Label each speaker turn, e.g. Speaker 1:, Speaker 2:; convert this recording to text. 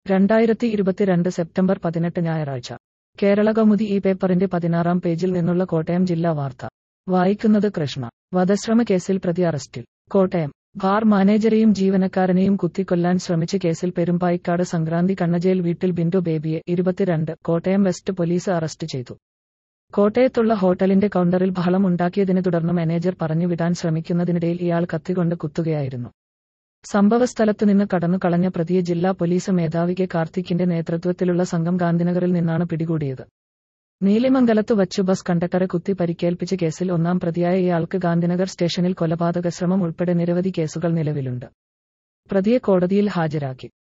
Speaker 1: 2022 September 18 ഞായറാഴ്ച. കേരളകൗമുദി ഈ പേപ്പറിന്റെ 16-ാം പേജിൽ നിന്നുള്ള കോട്ടയം ജില്ലാ വാർത്ത. വായിക്കുന്നത് കൃഷ്ണ. വധശ്രമ കേസിൽ പ്രതി അറസ്റ്റിൽ. കോട്ടയം. ബാർ മാനേജരെയും ജീവനക്കാരനെയും കുത്തിക്കൊല്ലാൻ ശ്രമിച്ച കേസിൽ പെരുമ്പായിക്കാട് സംക്രാന്തി കണ്ണജേൽ വീട്ടിൽ ബിന്ദു ബേബിയെ 22 കോട്ടയം വെസ്റ്റ് പോലീസ് അറസ്റ്റ് ചെയ്തു. കോട്ടയത്തുള്ള ഹോട്ടലിന്റെ കൗണ്ടറിൽ ബഹളം ഉണ്ടാക്കിയതിനെ തുടർന്ന് മാനേജർ പറഞ്ഞുവിടാൻ ശ്രമിക്കുന്നതിനിടയിൽ ഇയാൾ കത്തികൊണ്ട് കുത്തുകയായിരുന്നു. സംഭവസ്ഥലത്തുനിന്ന് കടന്നുകളഞ്ഞ പ്രതിയെ ജില്ലാ പോലീസ് മേധാവി കെ കാർത്തിക്കിന്റെ നേതൃത്വത്തിലുള്ള സംഘം ഗാന്ധിനഗറിൽ നിന്നാണ് പിടികൂടിയത്. നീലിമംഗലത്ത് വച്ചു ബസ് കണ്ടക്ടറെ കുത്തി പരിക്കേൽപ്പിച്ച കേസിൽ ഒന്നാം പ്രതിയായ ഇയാൾക്ക് ഗാന്ധിനഗർ സ്റ്റേഷനിൽ കൊലപാതക ശ്രമം ഉൾപ്പെടെ നിരവധി കേസുകൾ നിലവിലുണ്ട്. പ്രതിയെ കോടതിയിൽ ഹാജരാക്കി.